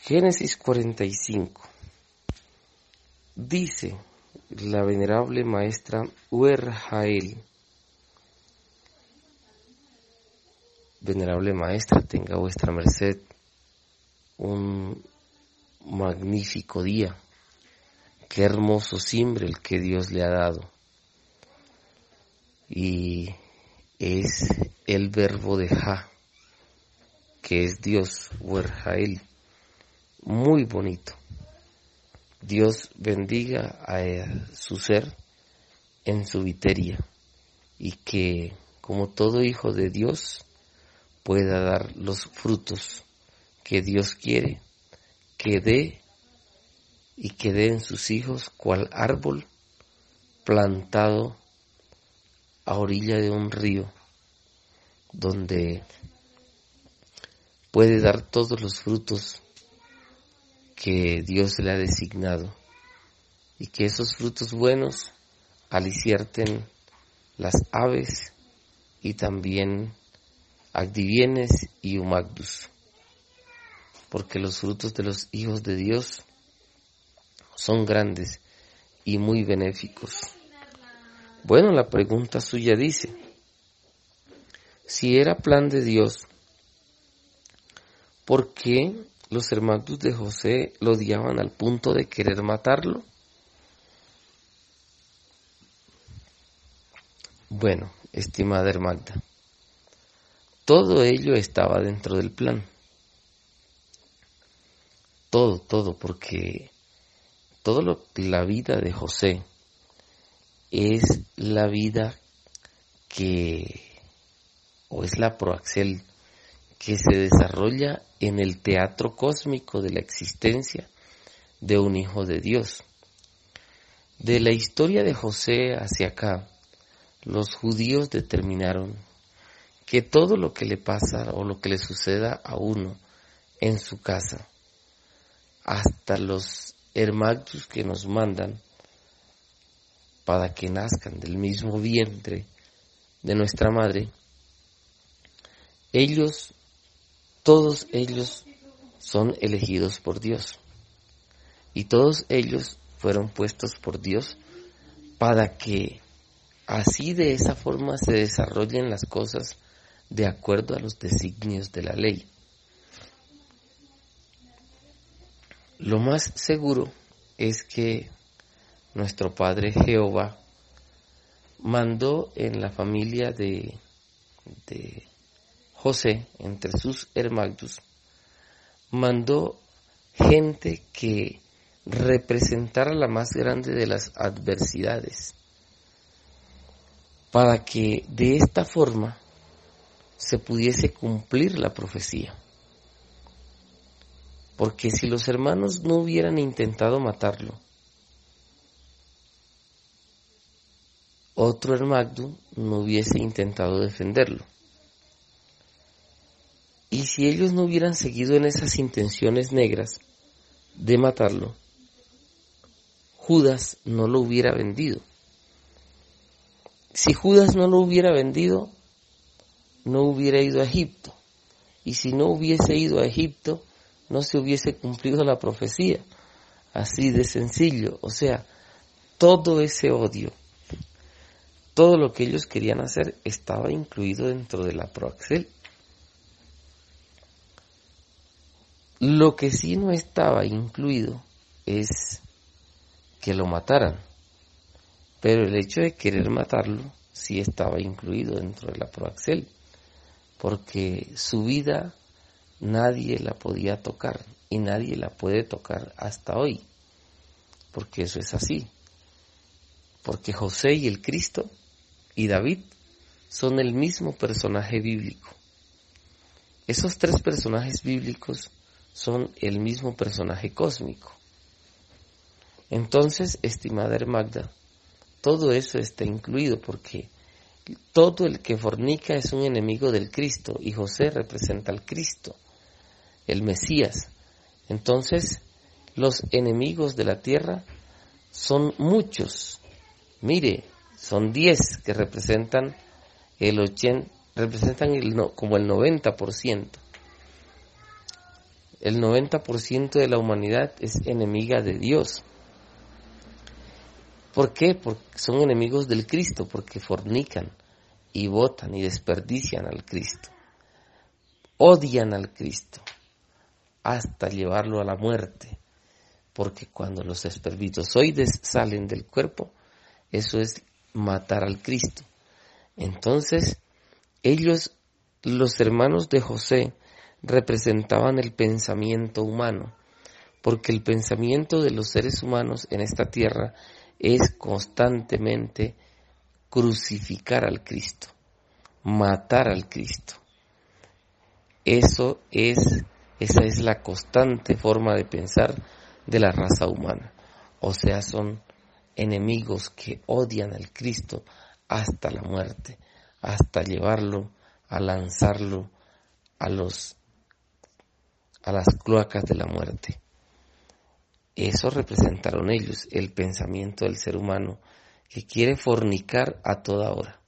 Génesis 45. Dice la venerable maestra Uerjael: venerable maestra, tenga vuestra merced un magnífico día. Qué hermoso simbre el que Dios le ha dado. Y es el verbo de Ja, que es Dios, Uerjael. Muy bonito. Dios bendiga a su ser en su viteria y que, como todo hijo de Dios, pueda dar los frutos que Dios quiere que dé, y que dé en sus hijos cual árbol plantado a orilla de un río, donde puede dar todos los frutos que Dios le ha designado, y que esos frutos buenos alicierten las aves y también Agdivienes y Humagdus, porque los frutos de los hijos de Dios son grandes y muy benéficos. Bueno, la pregunta suya dice: si era plan de Dios, ¿por qué los hermanos de José lo odiaban al punto de querer matarlo? Bueno, estimada Hermagda, todo ello estaba dentro del plan. Todo, porque la vida de José es la vida es la proaxel que se desarrolla en el teatro cósmico de la existencia de un hijo de Dios. De la historia de José hacia acá, los judíos determinaron que todo lo que le pasa o lo que le suceda a uno en su casa, hasta los hermanos que nos mandan para que nazcan del mismo vientre de nuestra madre, todos ellos son elegidos por Dios, y todos ellos fueron puestos por Dios para que así, de esa forma, se desarrollen las cosas de acuerdo a los designios de la ley. Lo más seguro es que nuestro Padre Jehová mandó en la familia de José, entre sus hermanos, mandó gente que representara la más grande de las adversidades, para que de esta forma se pudiese cumplir la profecía. Porque si los hermanos no hubieran intentado matarlo, otro hermano no hubiese intentado defenderlo. Y si ellos no hubieran seguido en esas intenciones negras de matarlo, Judas no lo hubiera vendido. Si Judas no lo hubiera vendido, no hubiera ido a Egipto. Y si no hubiese ido a Egipto, no se hubiese cumplido la profecía. Así de sencillo. O sea, todo ese odio, todo lo que ellos querían hacer estaba incluido dentro de la proaxel. Lo que sí no estaba incluido es que lo mataran. Pero el hecho de querer matarlo sí estaba incluido dentro de la proaxel, porque su vida nadie la podía tocar y nadie la puede tocar hasta hoy, porque eso es así. Porque José y el Cristo y David son el mismo personaje bíblico. Esos tres personajes bíblicos son el mismo personaje cósmico. Entonces, estimada Hermagda, todo eso está incluido, porque todo el que fornica es un enemigo del Cristo, y José representa al Cristo, el Mesías. Entonces, los enemigos de la tierra son muchos. Mire, son 10 que representan como el 90%. el 90% de la humanidad es enemiga de Dios. ¿Por qué? Porque son enemigos del Cristo, porque fornican y botan y desperdician al Cristo. Odian al Cristo hasta llevarlo a la muerte, porque cuando los espermatozoides salen del cuerpo, eso es matar al Cristo. Entonces, ellos, los hermanos de José, representaban el pensamiento humano, porque el pensamiento de los seres humanos en esta tierra es constantemente crucificar al Cristo, matar al Cristo. Esa es la constante forma de pensar de la raza humana. O sea, son enemigos que odian al Cristo hasta la muerte, hasta llevarlo a lanzarlo a las cloacas de la muerte. Eso representaron ellos, el pensamiento del ser humano que quiere fornicar a toda hora.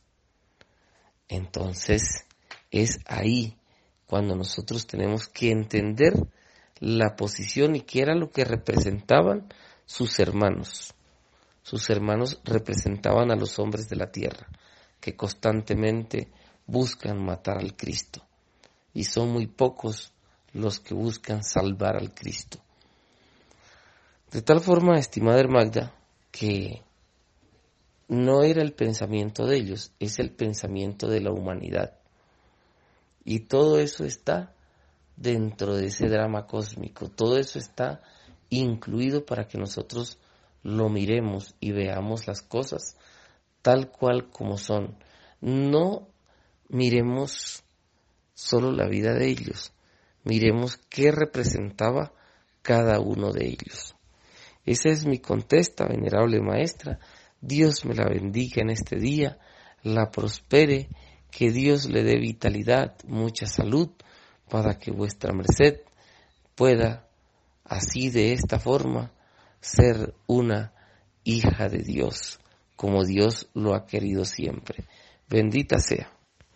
Entonces, es ahí cuando nosotros tenemos que entender la posición y qué era lo que representaban sus hermanos. Sus hermanos representaban a los hombres de la tierra, que constantemente buscan matar al Cristo. Y son muy pocos los que buscan salvar al Cristo. De tal forma, estimada Magda, que no era el pensamiento de ellos, es el pensamiento de la humanidad. Y todo eso está dentro de ese drama cósmico, todo eso está incluido para que nosotros lo miremos y veamos las cosas tal cual como son. No miremos solo la vida de ellos, miremos qué representaba cada uno de ellos. Esa es mi contesta, venerable maestra. Dios me la bendiga en este día, la prospere, que Dios le dé vitalidad, mucha salud, para que vuestra merced pueda así de esta forma ser una hija de Dios, como Dios lo ha querido siempre. Bendita sea.